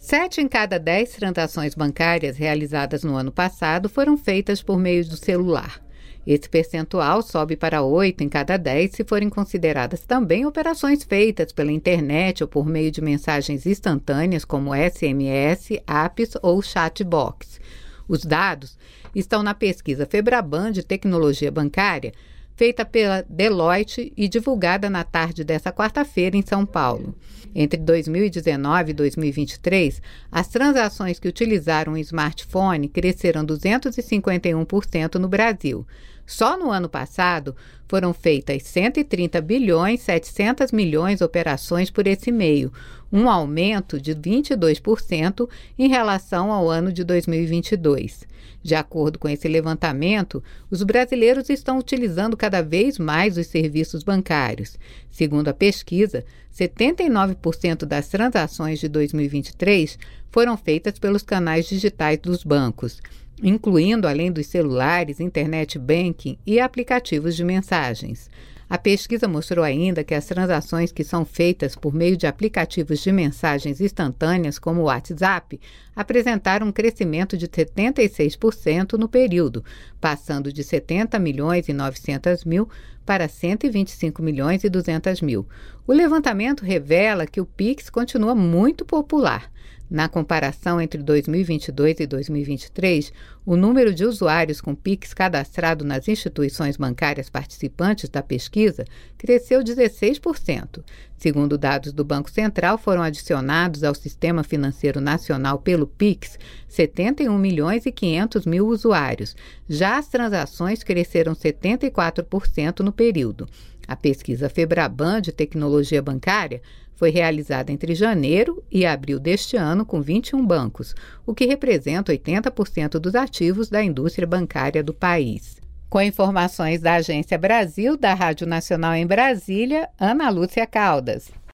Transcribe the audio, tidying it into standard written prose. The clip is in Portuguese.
7 em cada 10 transações bancárias realizadas no ano passado foram feitas por meio do celular. Esse percentual sobe para 8 em cada 10 se forem consideradas também operações feitas pela internet ou por meio de mensagens instantâneas como SMS, apps ou chatbox. Os dados estão na pesquisa Febraban de Tecnologia Bancária, feita pela Deloitte e divulgada na tarde desta quarta-feira em São Paulo. Entre 2019 e 2023, as transações que utilizaram o smartphone cresceram 251% no Brasil. Só no ano passado, foram feitas 130 bilhões 700 milhões de operações por esse meio, um aumento de 22% em relação ao ano de 2022. De acordo com esse levantamento, os brasileiros estão utilizando cada vez mais os serviços bancários. Segundo a pesquisa, 79% das transações de 2023 foram feitas pelos canais digitais dos bancos, incluindo, além dos celulares, internet banking e aplicativos de mensagens. A pesquisa mostrou ainda que as transações que são feitas por meio de aplicativos de mensagens instantâneas como o WhatsApp apresentaram um crescimento de 76% no período, passando de 70 milhões e 900 mil para 125 milhões e 200 mil. O levantamento revela que o Pix continua muito popular. Na comparação entre 2022 e 2023, o número de usuários com Pix cadastrado nas instituições bancárias participantes da pesquisa cresceu 16%. Segundo dados do Banco Central, foram adicionados ao Sistema Financeiro Nacional pelo Pix 71 milhões e 500 mil usuários. Já as transações cresceram 74% no período. A pesquisa Febraban de Tecnologia Bancária foi realizada entre janeiro e abril deste ano com 21 bancos, o que representa 80% dos ativos da indústria bancária do país. Com informações da Agência Brasil, da Rádio Nacional em Brasília, Ana Lúcia Caldas.